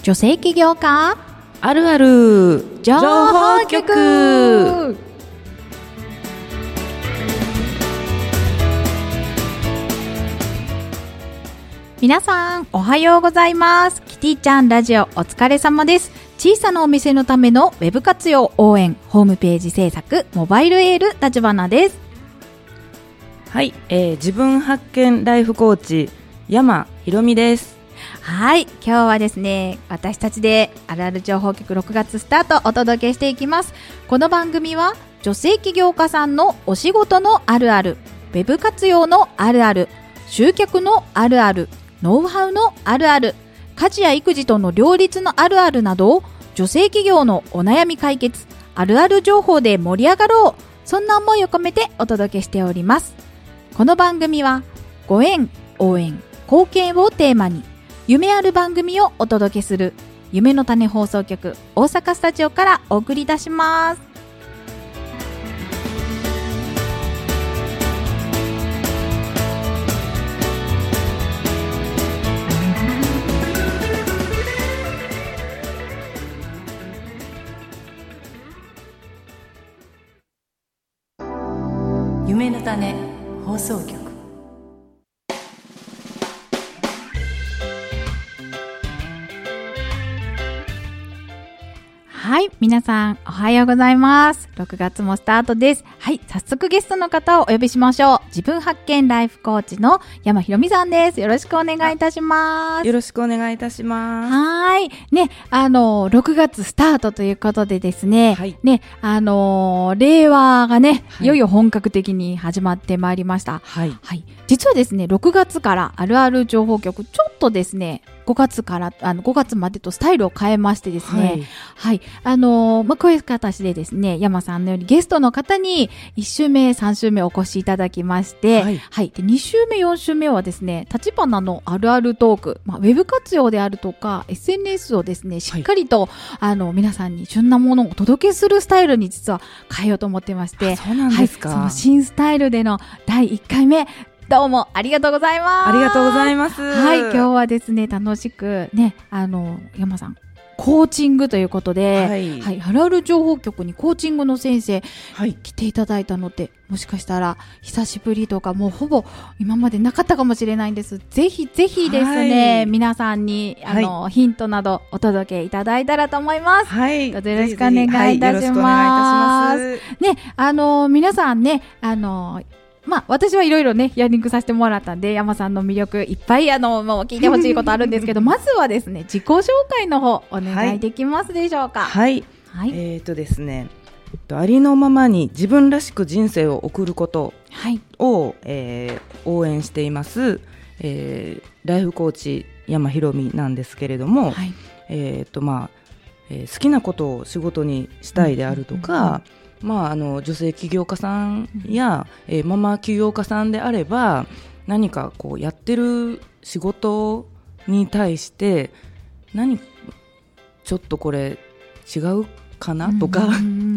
女性起業家あるある情報局。皆さんおはようございます。キティちゃんラジオお疲れ様です。小さなお店のためのウェブ活用応援、ホームページ制作、モバイルエール立花です。 はい、自分発見ライフコーチ山ひろみです。 はい、今日はですね、私たちであるある情報局6月スタートお届けしていきます。この番組は女性起業家さんのお仕事のあるある、ウェブ活用のあるある、集客のあるある、ノウハウのあるある、家事や育児との両立のあるあるなど、女性企業のお悩み解決、あるある情報で盛り上がろう、そんな思いを込めてお届けしております。この番組はご縁、応援、貢献をテーマに夢ある番組をお届けする夢の種放送局大阪スタジオからお送り出します。 夢の種放送局。 はい、皆さんおはようございます。6月もスタートです。はい、早速ゲストの方をお呼びしましょう。自分発見ライフコーチの山ひろみさんです。よろしくお願いいたします。 よろしくお願いいたします。 はい。ね、6月スタートということでですね、 はい、 ね、令和がね、 はい、 いよいよ本格的に始まってまいりました。 はい。 はい。実はですね、6月からあるある情報局、ちょっとですね、5月から5月までとスタイルを変えましてですね、はい、こういう形でですね、山さんのようにゲストの方に1週目3週目お越しいただきまして、 はい、 はい、で2週目4週目はですね、立花のあるあるトーク、ウェブ活用であるとか SNS をですね、しっかりと、皆さんに旬なものをお届けするスタイルに実は変えようと思ってまして、 そうなんですか。 はい、その新スタイルでの第1回目、どうもありがとうございます。 ありがとうございます。 はい、今日はですね、楽しくね、山さんコーチングということで、はい、はい、あるある情報局にコーチングの先生、はい、来ていただいたので、もしかしたら久しぶりとか、もうほぼ今までなかったかもしれないんです。ぜひぜひですね、はい、皆さんにはい、ヒントなどお届けいただいたらと思います。はい、どうぞよろしくお願いいたします。ね、皆さんね、私はいろいろね、ヒアリングさせてもらったんで、山さんの魅力いっぱい、もう聞いてほしいことあるんですけど、まずはですね、自己紹介の方、お願いできますでしょうか。 はい。はい、ですね、ありのままに自分らしく人生を送ることを、応援しています、ライフコーチ山ひろみなんですけれども、はい、好きなことを仕事にしたいであるとか、女性起業家さんや、ママ起業家さんであれば、何かこうやってる仕事に対してちょっとこれ違うかなとか、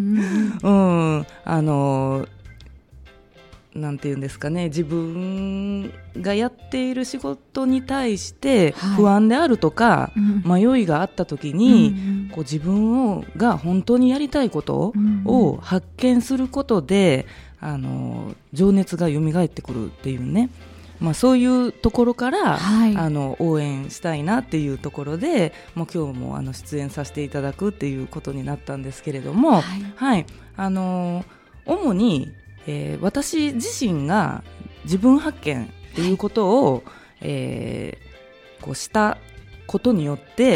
なんていうんですかね、自分がやっている仕事に対して不安であるとか、迷いがあった時に、こう自分が本当にやりたいことを発見することで、情熱が蘇ってくるっていうね、そういうところから、はい、応援したいなっていうところで、もう今日も出演させていただくっていうことになったんですけれども、はいはい、主に私自身が自分発見っていうことを、こうしたことによって、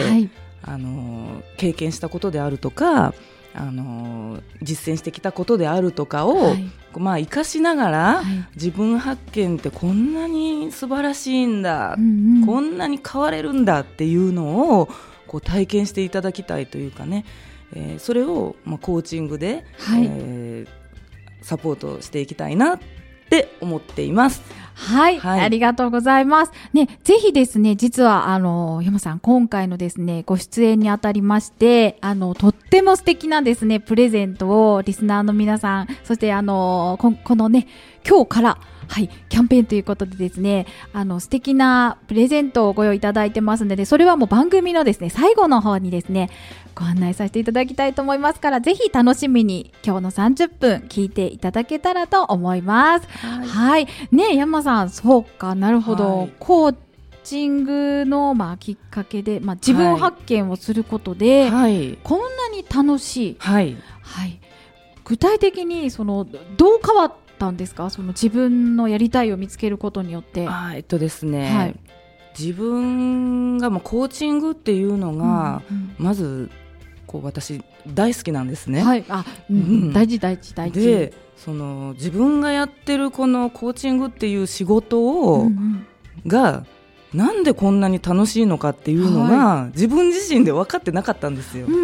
はい、経験したことであるとか、実践してきたことであるとかを、はい、生かしながら、はい、自分発見ってこんなに素晴らしいんだ、こんなに変われるんだっていうのをこう体験していただきたいというかね、それを、コーチングで、はい、サポートしていきたいなってって思っています。 はい、ありがとうございます。ね、ぜひですね、実は山さん、今回のですね、ご出演にあたりまして、とっても素敵なですね、プレゼントをリスナーの皆さん、そしてこのね、今日から、はい、キャンペーンということでですね、素敵なプレゼントをご用意いただいてますので、それはもう番組のですね、最後の方にですね、ご案内させていただきたいと思いますから、ぜひ楽しみに今日の30分聞いていただけたらと思います。はい。ね、山さん、そうか、なるほど。はい、コーチングの、きっかけで、自分発見をすることで、はい、こんなに楽しい。はい。はい。具体的に、どう変わったんですか？自分のやりたいを見つけることによって。 ですね。はい。自分がコーチングっていうのが、まず、私大好きなんですね。はい、 大事。 で、自分がやってるこのコーチングっていう仕事を、がなんでこんなに楽しいのかっていうのが、自分自身で分かってなかったんですよ。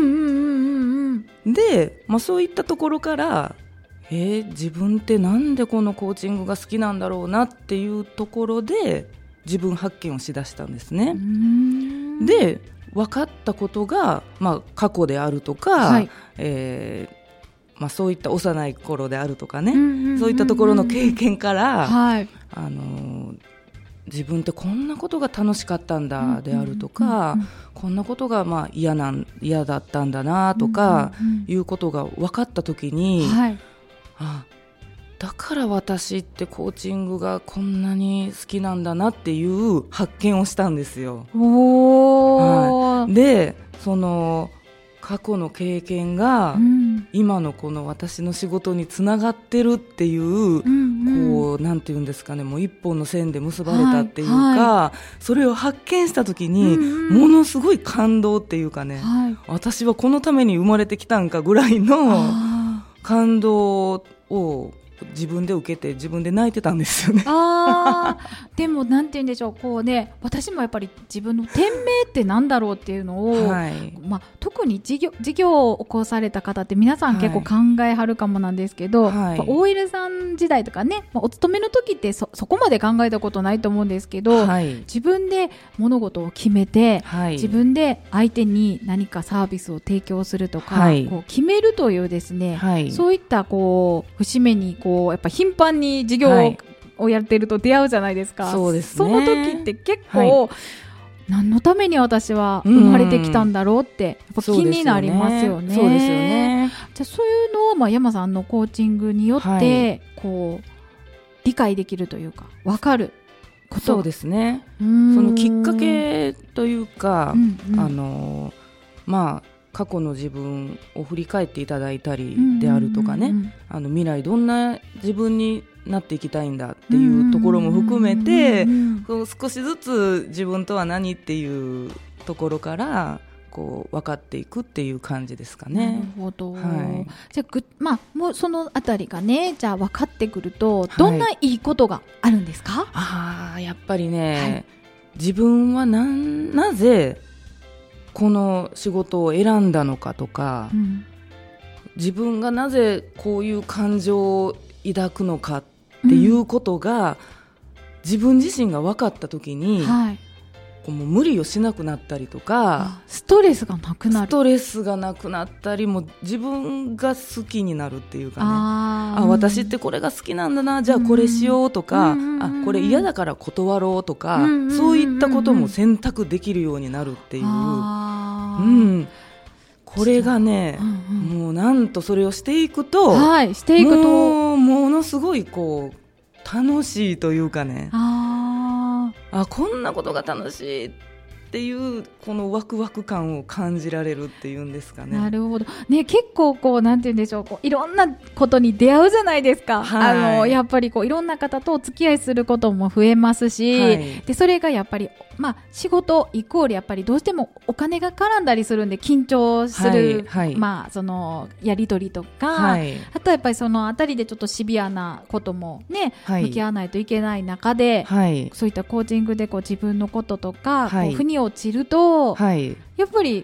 で、そういったところから自分ってなんでこのコーチングが好きなんだろうなっていうところで自分発見をしだしたんですね。で、分かったことが、過去であるとか、はい、そういった幼い頃であるとかね、そういったところの経験から、はい、自分ってこんなことが楽しかったんだであるとか、こんなことが嫌だったんだなとか、いうことが分かった時に、はい、だから私ってコーチングがこんなに好きなんだなっていう発見をしたんですよ。はい、で、過去の経験が、今のこの私の仕事につながってるっていう、なんていうんですかね、もう一本の線で結ばれたっていうか、それを発見した時に、ものすごい感動っていうかね、私はこのために生まれてきたんかぐらいの感動を自分で受けて自分で泣いてたんですよね。 でもなんて言うんでしょう、私もやっぱり自分の店名ってなんだろうっていうのを、はい、特に事業を起こされた方って皆さん結構考えはるかもなんですけど、はい、OL さん時代とかね、お勤めの時ってそこまで考えたことないと思うんですけど、はい、自分で物事を決めて、はい、自分で相手に何かサービスを提供するとか、はい、決めるというですね、はい、そういった節目にやっぱ頻繁に事業をやってると出会うじゃないですか。そうですね。その時って結構、はい、何のために私は生まれてきたんだろうってやっぱ気になりますよね。 そうですよね。 じゃあそういうのを、山さんのコーチングによって、はい、理解できるというか分かること。 そうですね。そのきっかけというか、過去の自分を振り返っていただいたりであるとかね、未来どんな自分になっていきたいんだっていうところも含めて、少しずつ自分とは何っていうところから分かっていくっていう感じですかね。 なるほど。はい、じゃあ、もうそのあたりがね、じゃあ分かってくるとどんないいことがあるんですか？ やっぱりね、はい、自分はなぜこの仕事を選んだのかとか、自分がなぜこういう感情を抱くのかっていうことが、自分自身が分かった時に、はい、もう無理をしなくなったりとか、 ストレスがなくなる。 ストレスがなくなったり、もう自分が好きになるっていうかね、私ってこれが好きなんだな、じゃあこれしようとか、これ嫌だから断ろうとか、そういったことも選択できるようになるっていう、これがね、もうなんとそれをしていくと、ものすごい楽しいというかね、こんなことが楽しいっていうこのワクワク感を感じられるっていうんですかね。 なるほど、ね、結構なんて言うんでしょう、いろんなことに出会うじゃないですか、はい、やっぱりいろんな方とお付き合いすることも増えますし、はい、でそれがやっぱり、仕事イコールやっぱりどうしてもお金が絡んだりするんで緊張する、はいはい、そのやり取りとか、はい、あとやっぱりそのあたりでちょっとシビアなこともね、はい、向き合わないといけない中で、はい、そういったコーチングで自分のこととか、腑に落ちると、はい、やっぱり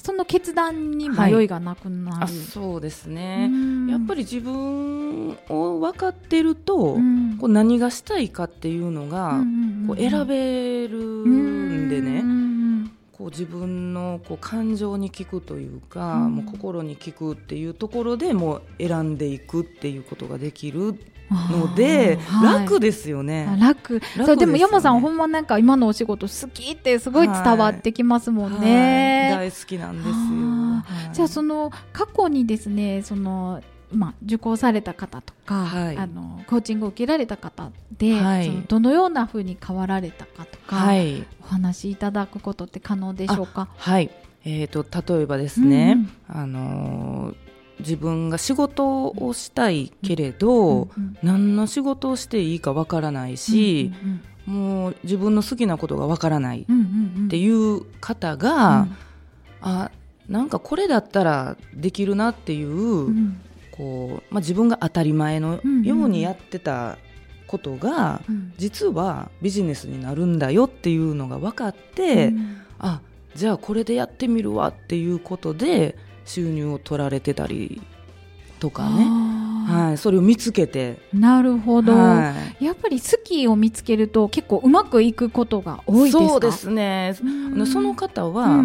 その決断に迷いがなくなる、 そうですね。やっぱり自分を分かってると、こう何がしたいかっていうのが、こう選べるんでね、こう自分のこう感情に聞くというか、もう心に聞くっていうところでもう選んでいくっていうことができるので、楽ですよね。 楽そうでも山さんほんまなんか今のお仕事好きってすごい伝わってきますもんね、 大好きなんですよ。 じゃあその過去にですね受講された方とか、コーチングを受けられた方で、そのどのような風に変わられたかとか、お話しいただくことって可能でしょうか。 例えばですね、自分が仕事をしたいけれど、何の仕事をしていいかわからないし、もう自分の好きなことがわからないっていう方が、なんかこれだったらできるなっていう、自分が当たり前のようにやってたことが、実はビジネスになるんだよっていうのが分かって、じゃあこれでやってみるわっていうことで収入を取られてたりとかね、それを見つけて。なるほど、やっぱり好きを見つけると結構うまくいくことが多いですか。 そうですね。その方は、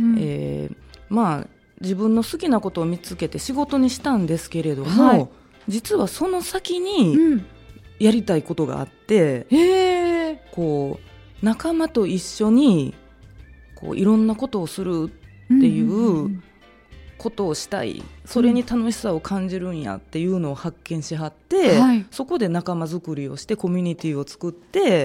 自分の好きなことを見つけて仕事にしたんですけれども、実はその先にやりたいことがあって、こう仲間と一緒にこういろんなことをするっていうことをしたい、それに楽しさを感じるんやっていうのを発見しはって、そこで仲間作りをしてコミュニティを作って、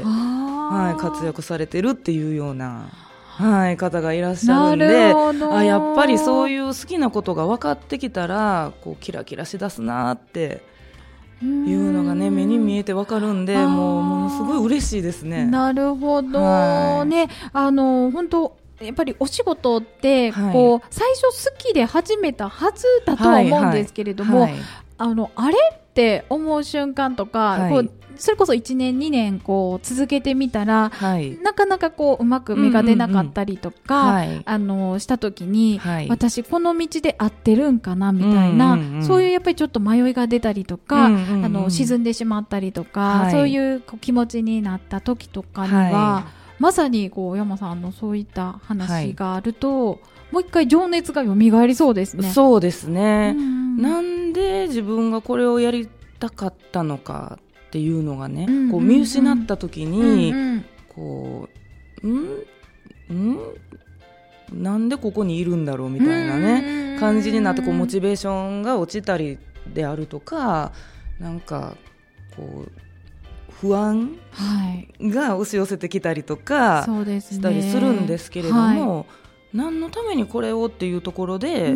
活躍されてるっていうような方がいらっしゃるんで、やっぱりそういう好きなことが分かってきたらこうキラキラしだすなっていうのがね、目に見えて分かるんで、ものすごい嬉しいですね。 なるほど、ね、本当やっぱりお仕事ってこう、最初好きで始めたはずだとは思うんですけれども、あれって思う瞬間とか、こうそれこそ1年2年こう続けてみたら、なかなかこううまく芽が出なかったりとか、した時に、私この道で合ってるんかなみたいな、そういうやっぱりちょっと迷いが出たりとか、沈んでしまったりとか、そういう気持ちになった時とかには、まさにこう山さんのそういった話があると、もう一回情熱が蘇りそうですね。 そうですね、なんで自分がこれをやりたかったのかっていうのがね、こう見失った時に、こうなんでここにいるんだろうみたいなね、感じになって、こうモチベーションが落ちたりであるとか、なんかこう不安が押し寄せてきたりとかしたりするんですけれども、何のためにこれをっていうところで、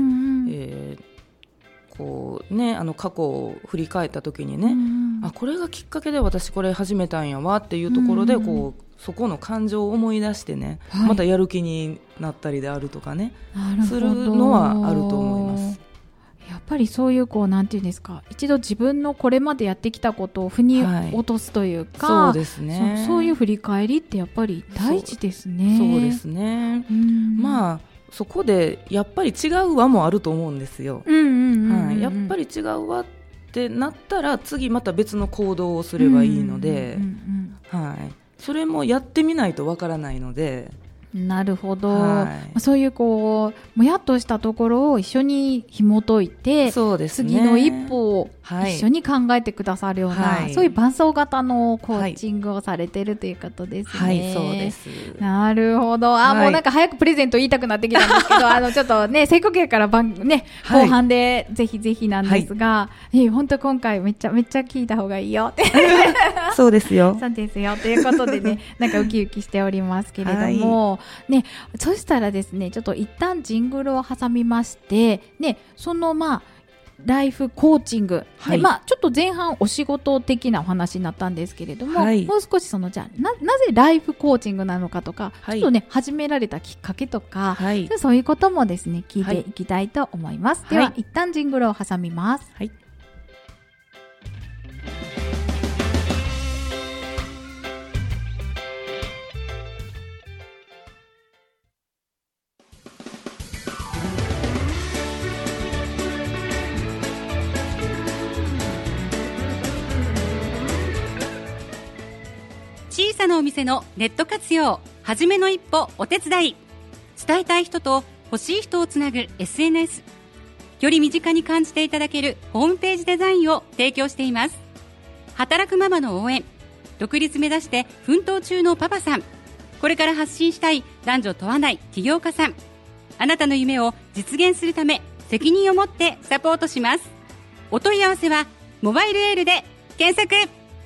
こうね、過去を振り返った時にね、これがきっかけで私これ始めたんやわっていうところで、こうそこの感情を思い出してね、またやる気になったりであるとかね、するのはあると思います。 やっぱりそういうなんていうんですか、一度自分のこれまでやってきたことを腑に落とすというか、 そうですね、 そういう振り返りってやっぱり大事ですね。 そうですね、そこでやっぱり違うわもあると思うんですよ。やっぱり違うわってなったら次また別の行動をすればいいので、それもやってみないとわからないので。 なるほど、そういうもやっとしたところを一緒に紐解いて、 そうですね、 次の一歩を一緒に考えてくださるような、そういう伴走型のコーチングをされているということですね。 そうです。 なるほど。もうなんか早くプレゼント言いたくなってきたんですけどちょっとね、せっかくやから後半でぜひぜひなんですが、本当今回めっちゃ聞いた方がいいよってそうですよ。 そうですよということでね、なんかウキウキしておりますけれども、ね、そしたらですね、ちょっと一旦ジングルを挟みまして、ね、そのライフコーチング、ちょっと前半お仕事的なお話になったんですけれども、もう少しじゃあなぜライフコーチングなのかとか、ちょっとね始められたきっかけとか、そういうこともですね聞いていきたいと思います。では一旦ジングルを挟みます。 たのお店のネット活用、はじめの一歩お手伝い、伝えたい人と欲しい人をつなぐ SNS、 より身近に感じていただけるホームページデザインを提供しています。働くママの応援、独立目指して奮闘中のパパさん、これから発信したい男女問わない起業家さん、あなたの夢を実現するため責任を持ってサポートします。お問い合わせはモバイルエールで検索。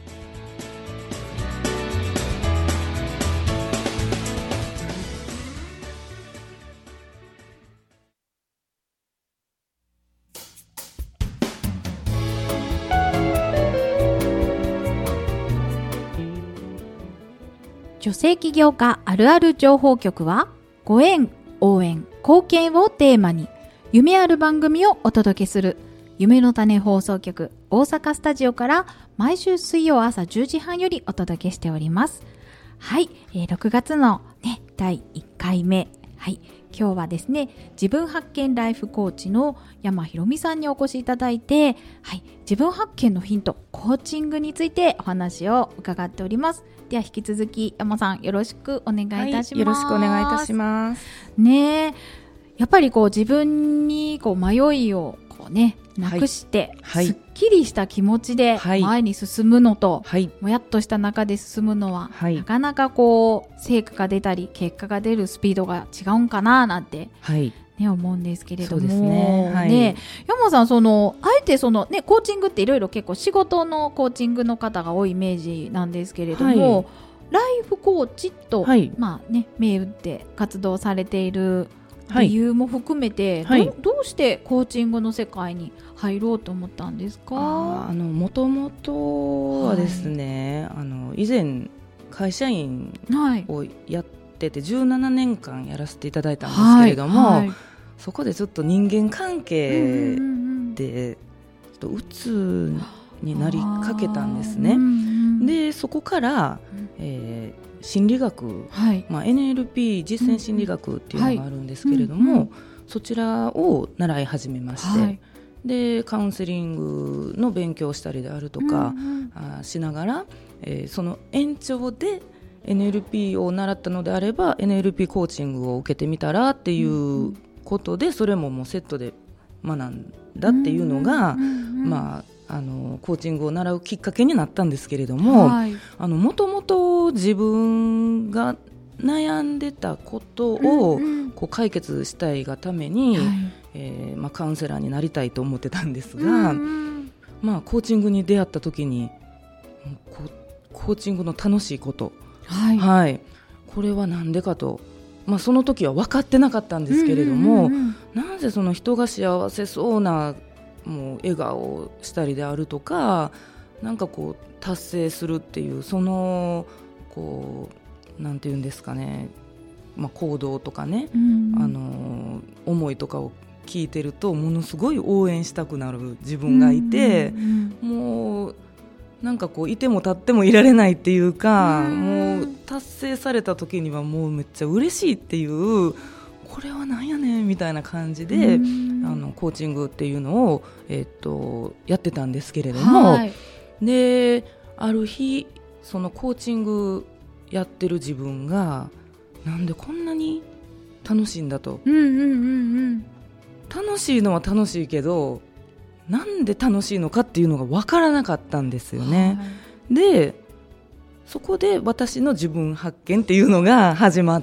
女性起業家あるある情報局は、ご縁、応援、貢献をテーマに夢ある番組をお届けする夢の種放送局大阪スタジオから毎週水曜朝10時半よりお届けしております。はい、6月のね第1回目、はい、今日はですね、自分発見ライフコーチの山ひろみさんにお越しいただいて、はい、自分発見のヒント、コーチングについてお話を伺っております。では引き続き山さんよろしくお願いいたします。 はい、よろしくお願いいたしますね。やっぱりこう自分にこう迷いをこうねなくして、はい、すっきりした気持ちで前に進むのと、はい、もやっとした中で進むのは、はい、なかなかこう成果が出たり結果が出るスピードが違うんかななんて、はいね、思うんですけれども、そうですね、はい、ね、山さん、あえてね、コーチングっていろいろ結構仕事のコーチングの方が多いイメージなんですけれども、はい、ライフコーチと、はい、まあね、銘打って活動されている理由も含めて、はい、どうしてコーチングの世界に入ろうと思ったんですか？ もともとはですね、はい、以前会社員をやってて17年間やらせていただいたんですけれども、はいはい、そこでちょっと人間関係でちょっと鬱になりかけたんですね。でそこから、心理学、はい、NLP 実践心理学っていうのがあるんですけれども、そちらを習い始めまして、はい、でカウンセリングの勉強をしたりであるとか、しながら、その延長で NLP を習ったのであれば NLP コーチングを受けてみたらっていうことで、それももうセットで学んだっていうのが、コーチングを習うきっかけになったんですけれども、もともと自分が悩んでたことをこう解決したいがために、カウンセラーになりたいと思ってたんですが、コーチングに出会った時にコーチングの楽しいこと、これは何でかと、その時は分かってなかったんですけれども、なぜその人が幸せそうなもう笑顔をしたりであるとか、なんかこう達成するっていうこうなんていうんですかね、行動とかね、思いとかを聞いてるとものすごい応援したくなる自分がいて、もうなんかこういても立ってもいられないっていうか、もう達成された時にはもうめっちゃ嬉しいっていう、これはなんやねんみたいな感じでコーチングっていうのを、やってたんですけれども、である日そのコーチングやってる自分がなんでこんなに楽しいんだと、楽しいのは楽しいけどなんで楽しいのかっていうのが分からなかったんですよね。でそこで私の自分発見っていうのが始まって、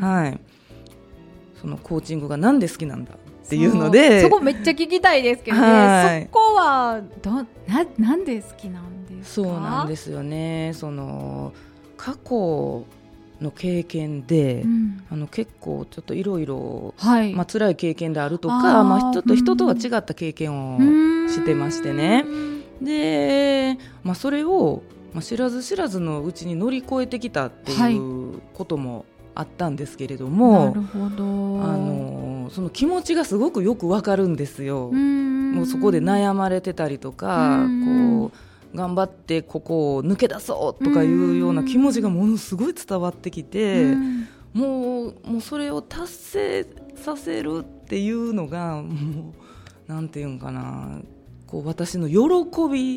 そのコーチングがなんで好きなんだっていうので、 そこめっちゃ聞きたいですけどね、そこはなんで好きなんですか？ そうなんですよね。その過去の経験で、結構ちょっといろいろ辛い経験であるとか、ちょっと人とは違った経験をしてましてね。で、それを、知らず知らずのうちに乗り越えてきたっていうこともあったんですけれども、 なるほど。 その気持ちがすごくよくわかるんですよ。もうそこで悩まれてたりとか、こう頑張ってここを抜け出そうとかいうような気持ちがものすごい伝わってきて、もうそれを達成させるっていうのがもうなんていうんかな、こう私の喜び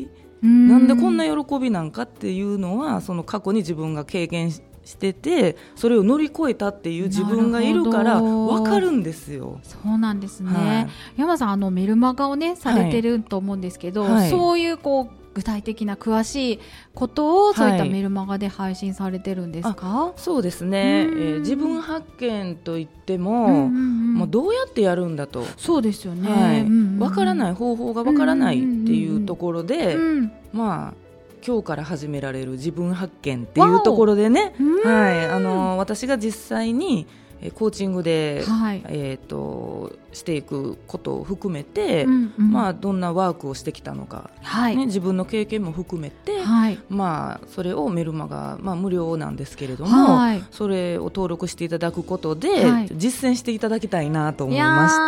なんでこんな喜びなんかっていうのは、その過去に自分が経験してて、それを乗り越えたっていう自分がいるから分かるんですよ。 そうなんですね、山さんメルマガをねされてると思うんですけど、そういう具体的な詳しいことをそういったメルマガで配信されてるんですか？ そうですね、自分発見といっても、もうどうやってやるんだと、 そうですよね、 分からない、方法が分からないっていうところで、まあ今日から始められる自分発見っていうところでね、私が実際にコーチングで、していくことを含めて、どんなワークをしてきたのか、自分の経験も含めて、それをメルマガ、無料なんですけれども、それを登録していただくことで、実践していただきたいなと思いまして、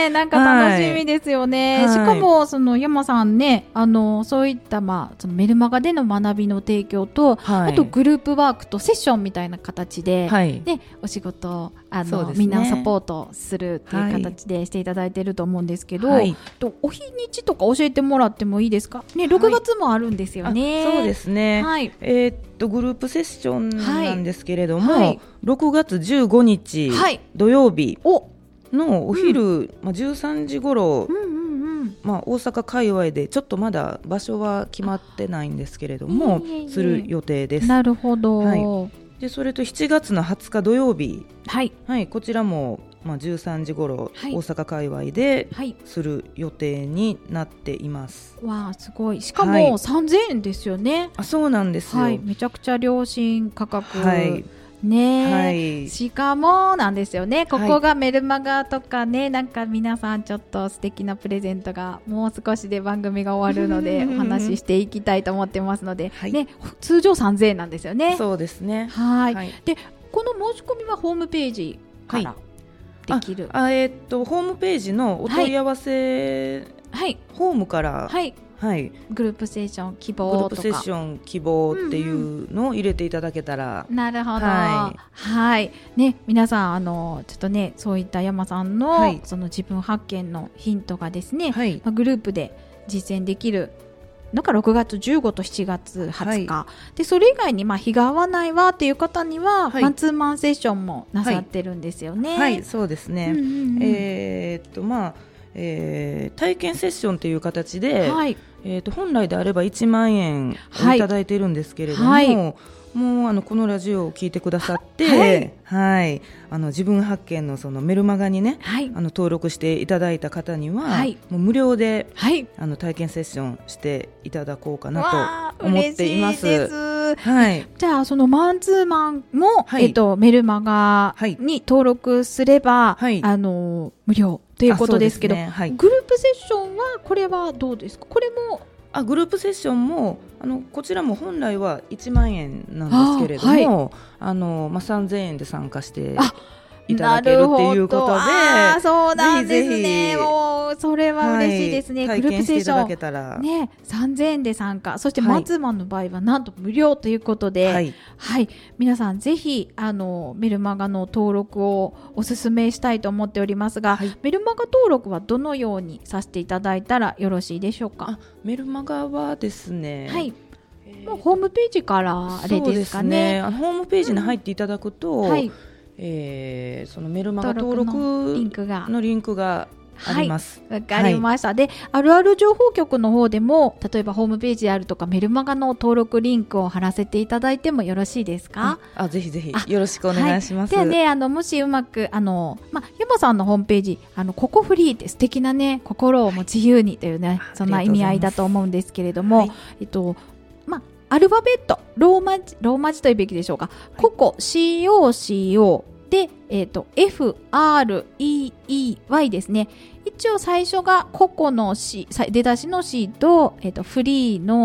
なんか楽しみですよね、しかも山さんね、そういったそのメルマガでの学びの提供と、あとグループワークとセッションみたいな形で、お仕事みんなをサポートするっていう形でしていただいていると思うんですけど、お日にちとか教えてもらってもいいですかね。6月もあるんですよね。 そうですね、グループセッションなんですけれども、6月15日、土曜日のお昼、13時頃、大阪界隈でちょっとまだ場所は決まってないんですけれども、する予定です。 なるほど、 でそれと7月の20日土曜日、こちらも13時頃、大阪界隈でする予定になっています。 わあ、すごい。しかも3000円ですよね。 そうなんですよ、 めちゃくちゃ良心価格、しかもなんですよね、ここがメルマガとかね、なんか皆さんちょっと素敵なプレゼントがもう少しで番組が終わるのでお話ししていきたいと思ってますので、通常3000円なんですよね。 そうですね。 でこの申し込みはホームページからできる、 ホームページのお問い合わせ、ホームから、 グループセッション希望とか、 グループセッション希望っていうのを入れていただけたら、 なるほど、ね、皆さんちょっとね、そういった山さんの、その自分発見のヒントがですね、グループで実践できるのが6月15と7月20日、でそれ以外に日が合わないわっていう方には、マンツーマンセッションもなさってるんですよね。 そうですね、体験セッションという形で、本来であれば1万円をいただいているんですけれども、もうこのラジオを聞いてくださって、自分発見のそのメルマガにね、登録していただいた方には、もう無料で、体験セッションしていただこうかなと思っています。 じゃあそのマンツーマンも、メルマガに登録すれば、無料ということですけど、グループセッションはこれはどうですか？これもグループセッションもこちらも本来は1万円なんですけれども、3000円で参加していただけるっていうことで、 そうなんですね。もうそれは嬉しいですね。 グループセッションね、3000円で参加、そしてマンツーマンの場合はなんと無料ということで、皆さんぜひメルマガの登録をお勧めしたいと思っておりますが、メルマガ登録はどのようにさせていただいたらよろしいでしょうか？ メルマガはですね、 もうホームページからあれですかね。 ホームページに入っていただくと、そのメルマガ登録のリンクがあります。 わかりました。で、あるある情報局の方でも、例えばホームページであるとかメルマガの登録リンクを貼らせていただいてもよろしいですか？ ぜひぜひよろしくお願いします。 ではね、もしうまく山さんのホームページここフリーって素敵なね、心をも自由にというね、そんな意味合いだと思うんですけれども、アルファベットローマ字というべきでしょうか。ココ COCO で、FREEY ですね。一応最初がココの C、出だしの C と、フリーの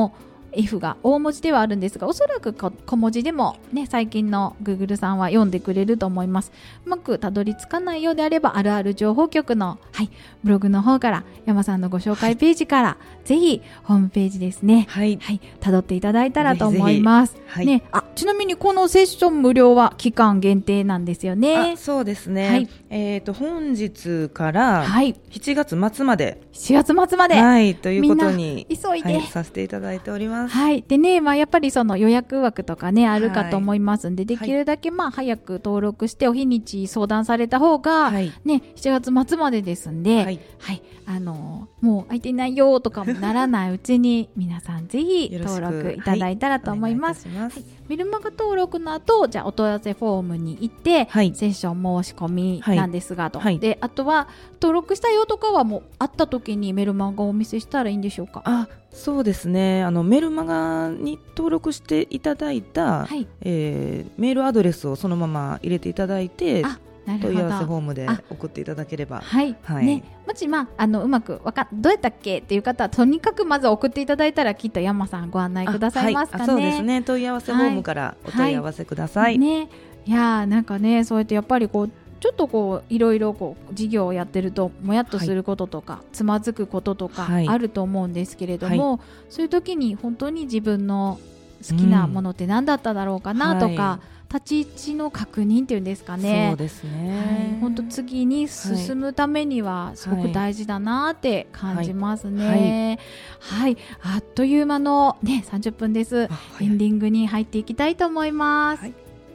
F が大文字ではあるんですが、おそらく小文字でもね、最近の Google さんは読んでくれると思います。うまくたどり着かないようであれば、あるある情報局の、ブログの方から、山さんのご紹介ページから、ぜひホームページですね、たどっていただいたらと思います。ね、ちなみにこのセッション無料は期間限定なんですよね。 そうですね。本日から7月末まで。 7月末まで。 ということに急いで、 させていただいております。 でね、やっぱりその予約枠とかね、あるかと思いますんで、できるだけ早く登録してお日にち相談された方が、ね、7月末までですんで、もう空いていないよとかもならないうちに、皆さんぜひ登録いただいたらと思います。メルマガ登録の後、じゃあお問い合わせフォームに行って、セッション申し込みなんですが、で、あとは登録したよとかはもう会った時にメルマガをお見せしたらいいんでしょうか？ そうですね。メルマガに登録していただいた、メールアドレスをそのまま入れていただいて、問い合わせフォームで送っていただければ、 ね、もしうまくどうやったっけっていう方は、とにかくまず送っていただいたら、きっと山さんご案内くださいますかね。 そうですね。問い合わせフォームからお問い合わせください。 いやなんかね、そうやってやっぱりちょっといろいろ事業をやってるともやっとすることとか、つまずくこととかあると思うんですけれども、そういう時に本当に自分の好きなものって何だっただろうかなとか、立ち位置の確認っていうんですかね。 そうですね。 本当次に進むためにはすごく大事だなって感じますね。あっという間のね、30分です。エンディングに入っていきたいと思います。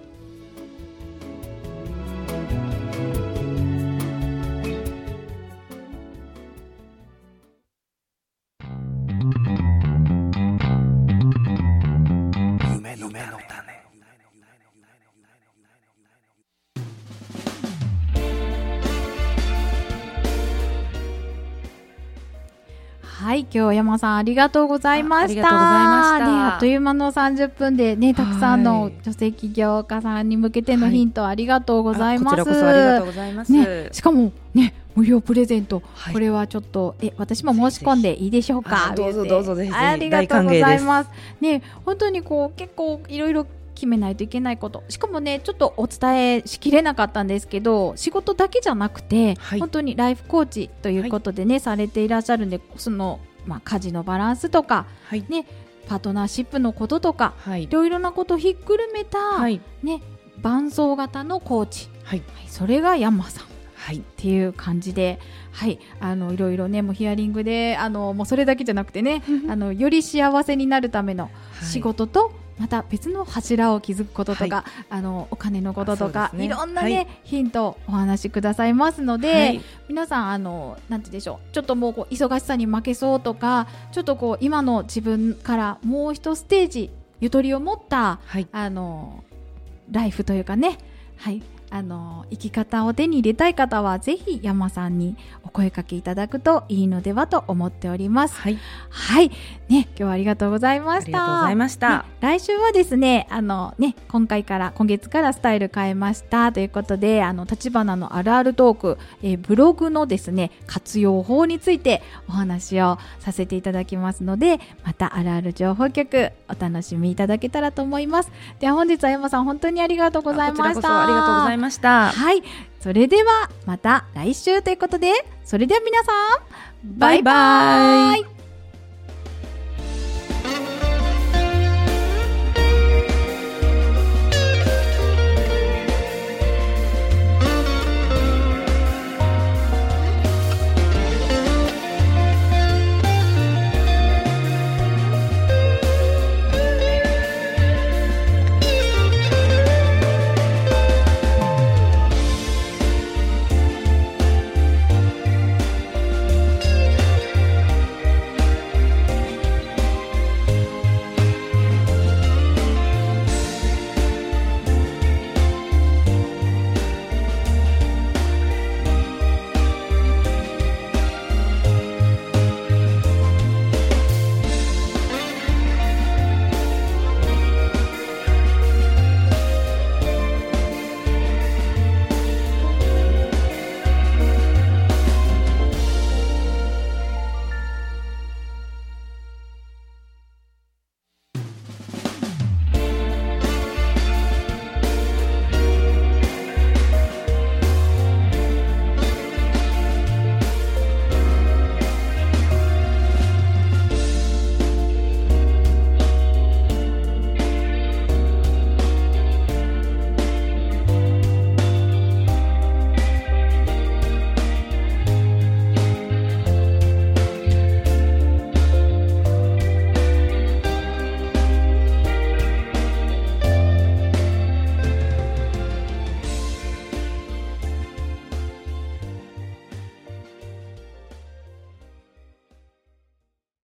今日山さんありがとうございました。あっという間の30分でね、たくさんの女性起業家さんに向けてのヒントありがとうございます。 こちらこそありがとうございます。 しかもね、無料プレゼント、これはちょっと私も申し込んでいいでしょうか？ どうぞどうぞ、ぜひぜひ。 ありがとうございます。ね、本当に結構いろいろ決めないといけないこと、しかもね、ちょっとお伝えしきれなかったんですけど、仕事だけじゃなくて、本当にライフコーチということでね、されていらっしゃるんで、その家事のバランスとか、ね、パートナーシップのこととか、いろいろなことをひっくるめた、ね、伴走型のコーチ、それが山さんっていう感じで、いろいろね、もうヒアリングでもうそれだけじゃなくてねより幸せになるための仕事と、また別の柱を築くこととか、お金のこととか、いろんなね、ヒントをお話しくださいますので、皆さんなんて言うんでしょう、ちょっともう忙しさに負けそうとか、ちょっと今の自分からもう一ステージゆとりを持った、ライフというかね、生き方を手に入れたい方はぜひ山さんにお声かけいただくといいのではと思っております。ね、今日はありがとうございました。 ありがとうございました。 来週はですね、今月からスタイル変えましたということで、立花のあるあるトーク、ブログのですね、活用法についてお話をさせていただきますので、またあるある情報局お楽しみいただけたらと思います。では本日は山さん、本当にありがとうございました。 こちらこそありがとうございました。 それではまた来週ということで、それでは皆さん、バイバイ。